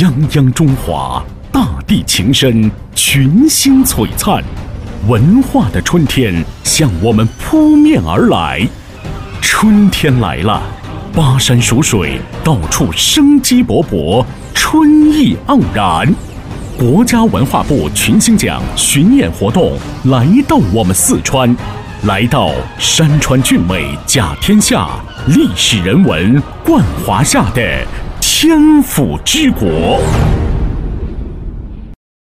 泱泱中华，大地情深，群星璀璨，文化的春天向我们扑面而来。春天来了，巴山蜀水，到处生机勃勃，春意盎然。国家文化部群星奖巡演活动来到我们四川，来到山川俊美甲天下，历史人文冠华夏的天府之国。